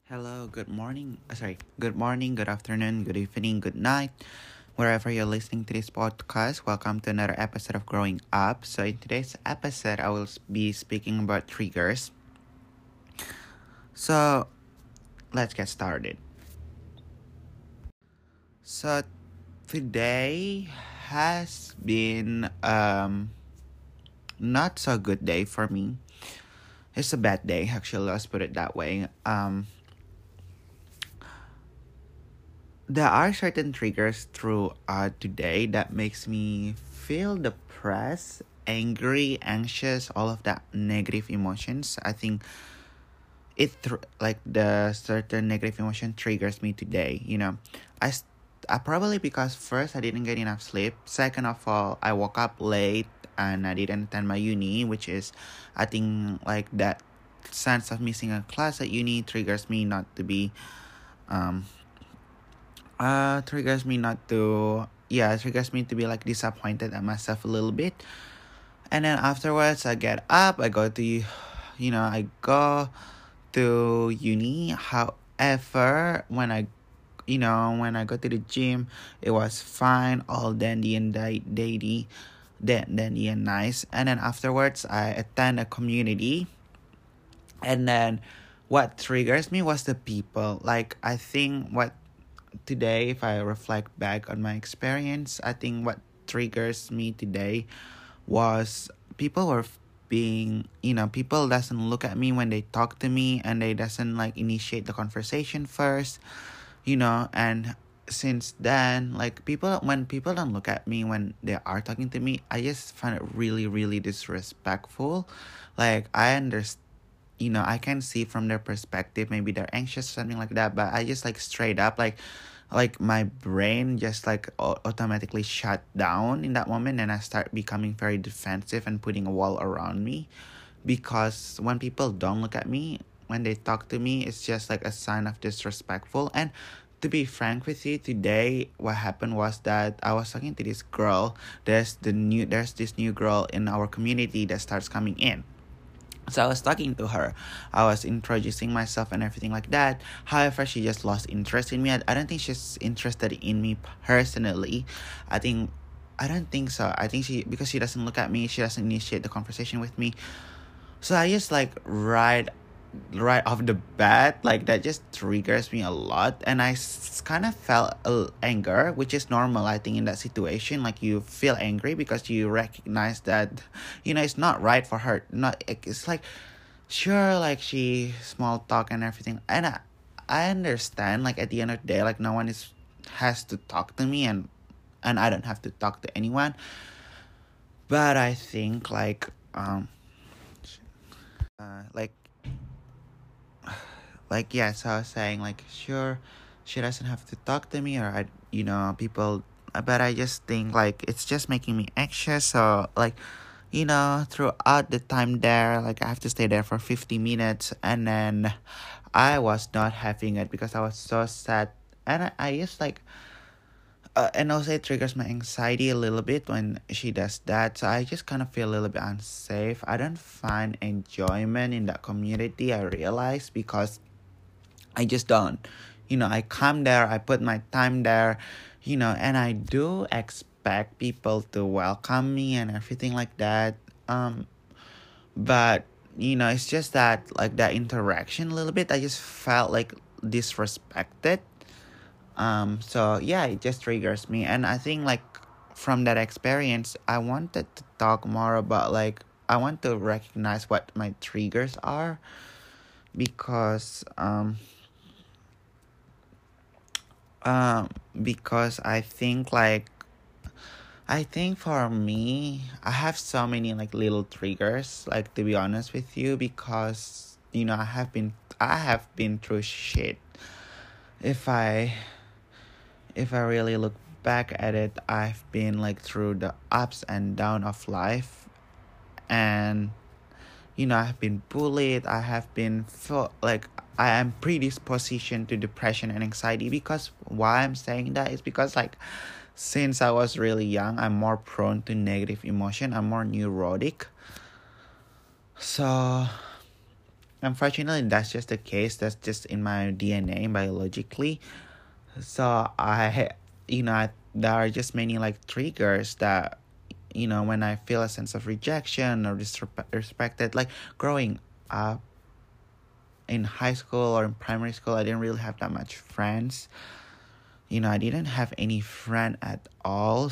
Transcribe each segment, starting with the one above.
Hello, good morning. Good morning, good afternoon, good evening, good night. Wherever you're listening to this podcast, welcome to another episode of Growing Up. So, in today's episode, I will be speaking about triggers. So, let's get started. So, today has been not so good day for me. It's a bad day, actually. Let's put it that way. There are certain triggers throughout today that makes me feel depressed, angry, anxious, all of that negative emotions. I think like the certain negative emotion triggers me today. I probably because first I didn't get enough sleep. Second of all, I woke up late and I didn't attend my uni, which is, I think, like that sense of missing a class at uni triggers me not to be um triggers me to be like disappointed at myself a little bit. And then afterwards I get up, I go to uni. However, when I go to the gym, it was fine, all dandy and dandy and nice. And then afterwards I attend a community, and then what triggers me was the people. Like, I think what today, if I reflect back on my experience, I think what triggers me today was people were people doesn't look at me when they talk to me, and they doesn't like initiate the conversation first, and since then, like, when people don't look at me when they are talking to me, I just find it really, really disrespectful. Like, I can see from their perspective, maybe they're anxious or something like that, but I just like straight up like my brain just like automatically shut down in that moment, and I start becoming very defensive and putting a wall around me, because when people don't look at me when they talk to me, it's just like a sign of disrespectful. And to be frank with you, today what happened was that I was talking to this girl. There's this new girl in our community that starts coming in. So I was talking to her. I was introducing myself and everything like that. However, she just lost interest in me. I don't think she's interested in me personally. I think I don't think so. I think because she doesn't look at me, she doesn't initiate the conversation with me. So I just like right off the bat, like, that just triggers me a lot, and I kind of felt anger, which is normal, I think, in that situation. Like, you feel angry because you recognize that it's not right for her. Not It's like, sure, like, she small talk and everything, and I understand, like, at the end of the day, like, no one has to talk to me, and I don't have to talk to anyone. But I think, like, like, yeah, so I was saying, like, sure, she doesn't have to talk to me, or people, but I just think, like, it's just making me anxious. So, like, throughout the time there, like, I have to stay there for 50 minutes, and then I was not having it because I was so sad. And I just like and also it triggers my anxiety a little bit when she does that. So I just kind of feel a little bit unsafe. I don't find enjoyment in that community, I realize, because I just don't. I come there, I put my time there, and I do expect people to welcome me and everything like that. But it's just that, like, that interaction a little bit, I just felt like disrespected. So yeah, it just triggers me, and I think, like, from that experience, I wanted to talk more about, like, I want to recognize what my triggers are, because because I think for me, I have so many, like, little triggers, like, to be honest with you, because I have been through shit. If I really look back at it, I've been, like, through the ups and down of life, and I've been bullied. I have been like, I am predisposition to depression and anxiety. Because why I'm saying that is because, like, since I was really young, I'm more prone to negative emotion. I'm more neurotic. So unfortunately, that's just the case. That's just in my DNA biologically. So there are just many like triggers that, when I feel a sense of rejection or disrespected, like growing up in high school or in primary school, I didn't really have that much friends. I didn't have any friend at all.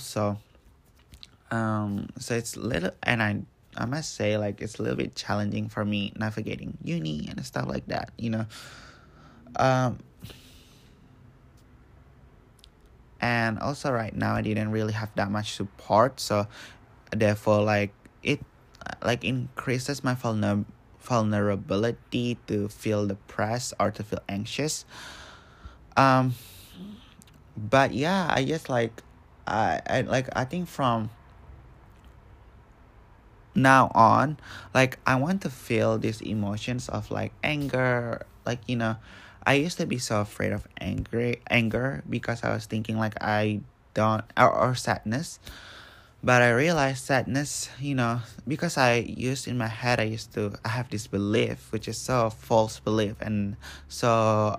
So it's little, and I must say, like, it's a little bit challenging for me navigating uni and stuff like that. Um, and also right now I didn't really have that much support, so therefore, like, it like increases my vulnerability to feel depressed or to feel anxious. Um, but yeah, I just like, I think from now on, like, I want to feel these emotions of like anger, like, I used to be so afraid of anger because I was thinking like I don't, or sadness. But I realized sadness, because I have this belief, which is so false belief and so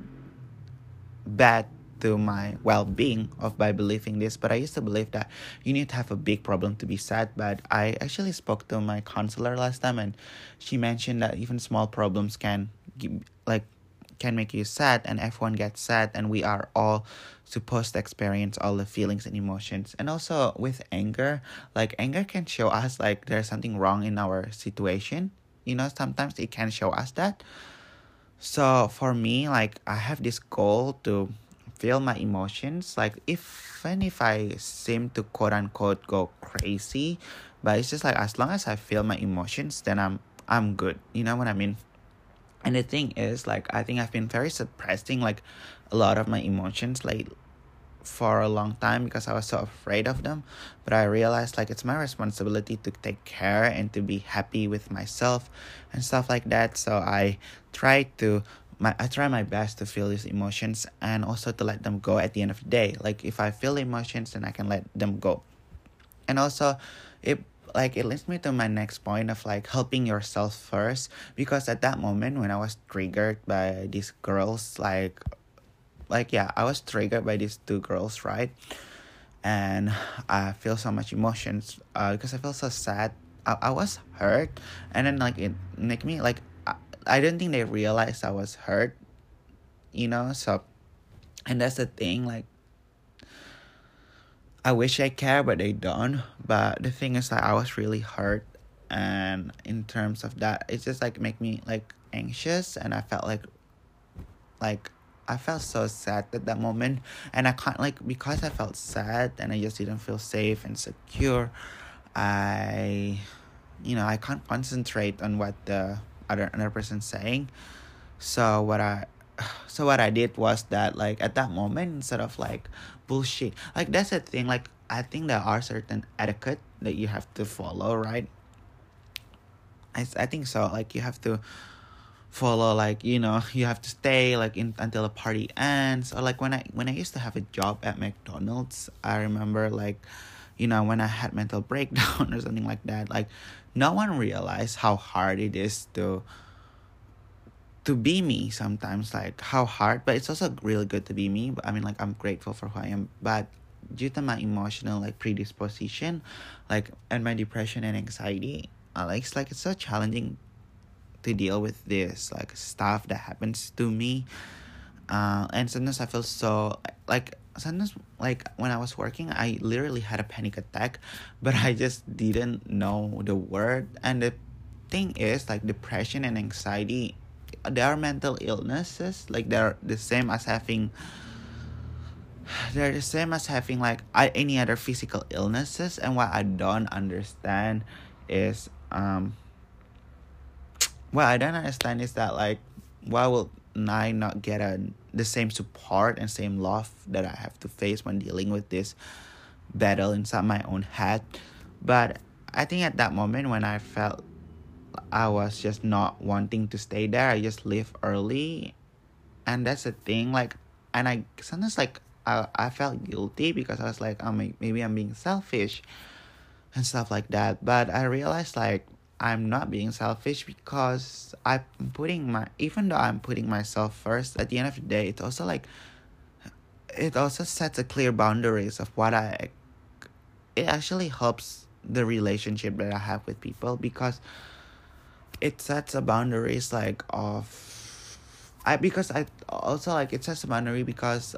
bad to my well-being of by believing this. But I used to believe that you need to have a big problem to be sad. But I actually spoke to my counselor last time, and she mentioned that even small problems can make you sad, and everyone gets sad, and we are all supposed to experience all the feelings and emotions. And also with anger, like, anger can show us like there's something wrong in our situation. Sometimes it can show us that. So for me, like, I have this goal to feel my emotions, like, even if I seem to quote unquote go crazy, but it's just like, as long as I feel my emotions, then I'm good. You know what I mean? And the thing is, like, I think I've been very suppressing like a lot of my emotions like for a long time because I was so afraid of them. But I realized like it's my responsibility to take care and to be happy with myself and stuff like that. So I try my best to feel these emotions and also to let them go at the end of the day. Like, if I feel emotions, then I can let them go. And also, it leads me to my next point of like helping yourself first, because at that moment when I was triggered by these girls, yeah, I was triggered by these two girls, right? And I feel so much emotions because I feel so sad. I was hurt, and then like it make me like, I don't think they realized I was hurt, so. And that's the thing, like, I wish I care, but they don't. But the thing is that I was really hurt, and in terms of that, it's just like make me like anxious, and I felt like I felt so sad at that moment, and I can't, like, because I felt sad and I just didn't feel safe and secure. I I can't concentrate on what the another person's saying. So what I did was that, like, at that moment, instead of like bullshit, like, that's the thing, like, I think there are certain etiquette that you have to follow, right? I think so, like, you have to follow, like, you have to stay like in until the party ends. Or like when I used to have a job at McDonald's, I remember, like, when I had mental breakdown or something like that, like, no one realized how hard it is to be me sometimes, like how hard. But it's also really good to be me. But I mean, like, I'm grateful for who I am. But due to my emotional like predisposition, like, and my depression and anxiety, it's so challenging to deal with this like stuff that happens to me. And sometimes I feel so, like, sometimes, like, when I was working, I literally had a panic attack, but I just didn't know the word. And the thing is, like, depression and anxiety, they are mental illnesses. Like, they're the same as having like any other physical illnesses. And what I don't understand is that, like, why will I not get the same support and same love that I have to face when dealing with this battle inside my own head. But I think at that moment when I felt I was just not wanting to stay there, I just leave early. And that's the thing, like, and I sometimes, like, I felt guilty because I was like, oh, maybe I'm being selfish and stuff like that. But I realized, like, I'm not being selfish because even though I'm putting myself first, at the end of the day, it also sets a clear boundaries of it actually helps the relationship that I have with people, because it sets a boundaries like of because I also like it sets a boundary because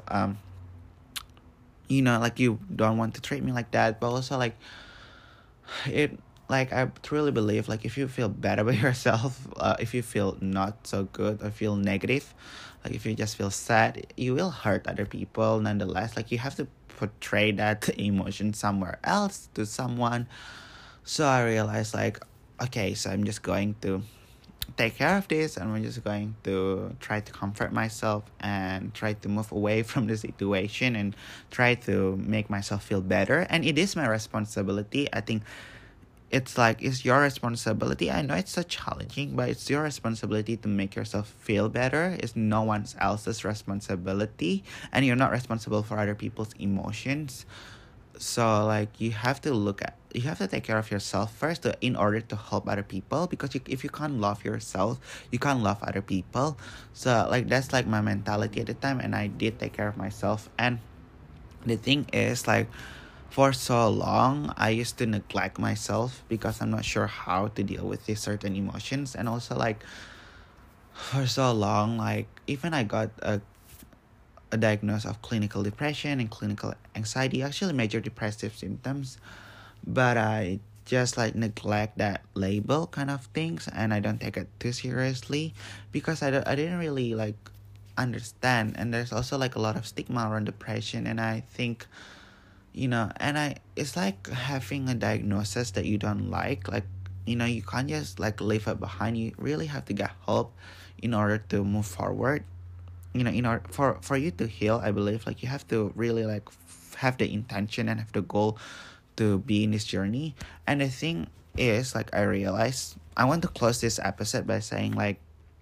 like you don't want to treat me like that, but also like it like I truly believe like if you feel bad about yourself, if you feel not so good or feel negative, like if you just feel sad, you will hurt other people nonetheless. Like you have to portray that emotion somewhere else to someone. So I realized like, okay, so I'm just going to take care of this, and we're just going to try to comfort myself and try to move away from the situation and try to make myself feel better. And it is my responsibility. I think it's your responsibility. I know it's so challenging, but it's your responsibility to make yourself feel better. It's no one else's responsibility, and you're not responsible for other people's emotions. So like you have to take care of yourself first in order to help other people, because if you can't love yourself, you can't love other people. So like that's like my mentality at the time, and I did take care of myself. And the thing is like, for so long I used to neglect myself because I'm not sure how to deal with these certain emotions. And also like for so long, like even I got a diagnosis of clinical depression and clinical anxiety, actually major depressive symptoms, but I just like neglect that label kind of things, and I don't take it too seriously because I didn't really like understand. And there's also like a lot of stigma around depression, and I think and it's like having a diagnosis that you don't like you can't just like leave it behind. You really have to get help in order to move forward. In order for you to heal, I believe like you have to really like have the intention and have the goal to be in this journey. And the thing is like, I realized I want to close this episode by saying like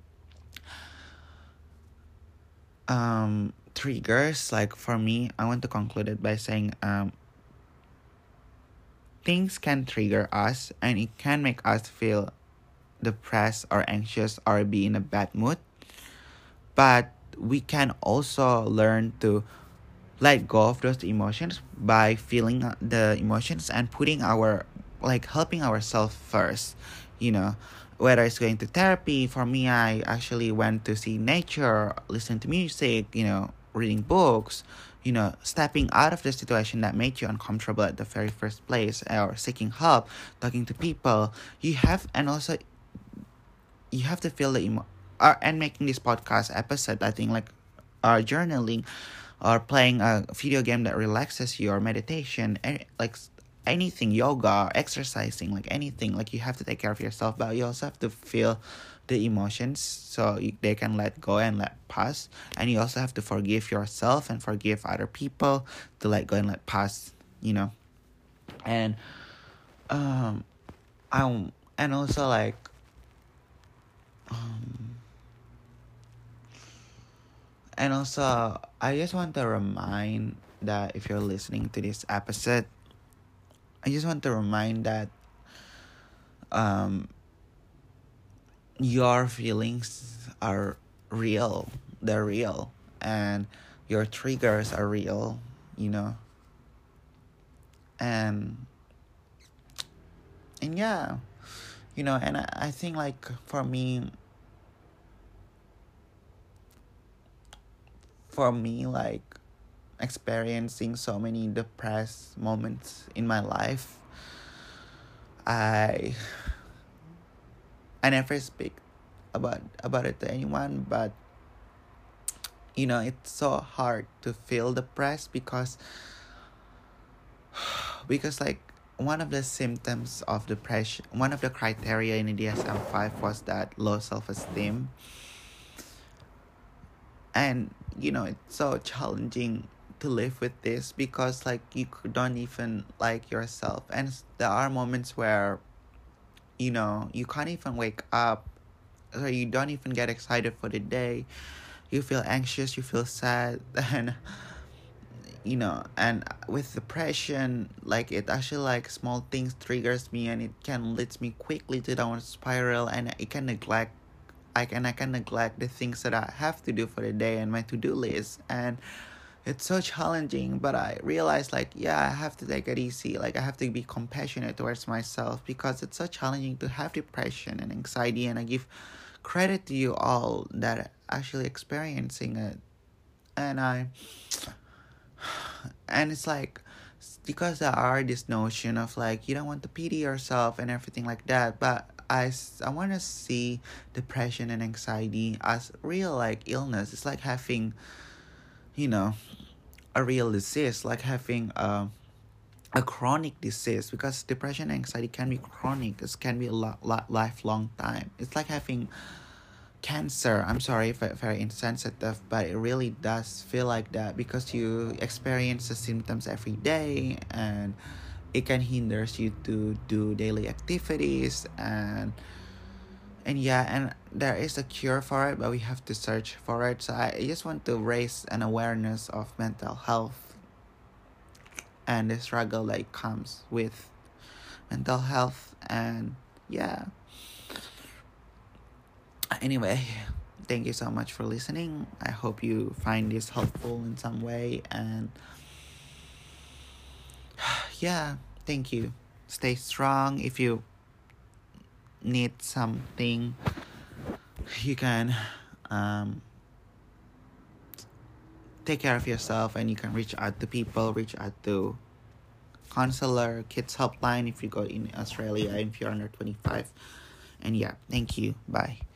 triggers, like for me, I want to conclude it by saying things can trigger us, and it can make us feel depressed or anxious or be in a bad mood. But we can also learn to let go of those emotions by feeling the emotions and putting helping ourselves first. you know Whether it's going to therapy. For me, I actually went to see nature, listen to music, reading books, stepping out of the situation that made you uncomfortable at the very first place, or seeking help, talking to people. And also you have to feel the and making this podcast episode, I think, like journaling or playing a video game that relaxes you, or meditation, like anything, yoga, exercising, like anything. Like you have to take care of yourself, but you also have to feel the emotions so they can let go and let pass. And you also have to forgive yourself and forgive other people to let go and let pass. And I and also like and also I just want to remind that if you're listening to this episode, I just want to remind that your feelings are real. They're real. And your triggers are real, And yeah, and I think like for me like experiencing so many depressed moments in my life, I never speak about it to anyone, but it's so hard to feel depressed because like one of the symptoms of depression, one of the criteria in the DSM-5 was that low self-esteem. And it's so challenging to live with this because like you don't even like yourself, and there are moments where you can't even wake up, or you don't even get excited for the day. You feel anxious, you feel sad, and and with depression, like it actually like small things triggers me, and it can leads me quickly to downward spiral, and I can neglect the things that I have to do for the day and my to-do list. And it's so challenging, but I realize like, yeah, I have to take it easy. Like I have to be compassionate towards myself, because it's so challenging to have depression and anxiety. And I give credit to you all that are actually experiencing it. And it's like, because there are this notion of like, you don't want to pity yourself and everything like that, but I want to see depression and anxiety as real like illness. It's like having, you know a real disease, like having a chronic disease, because depression and anxiety can be chronic. It can be a lifelong time. It's like having cancer. I'm sorry if I'm very insensitive, but it really does feel like that, because you experience the symptoms every day, and it can hinder you to do daily activities. And yeah, and there is a cure for it, but we have to search for it. So I just want to raise an awareness of mental health and the struggle that comes with mental health. And yeah, anyway, thank you so much for listening. I hope you find this helpful in some way. And yeah, thank you. Stay strong. If you need something, you can take care of yourself, and you can reach out to people, reach out to counselor, kids helpline if you go in Australia, if you're under 25. And yeah, thank you. Bye.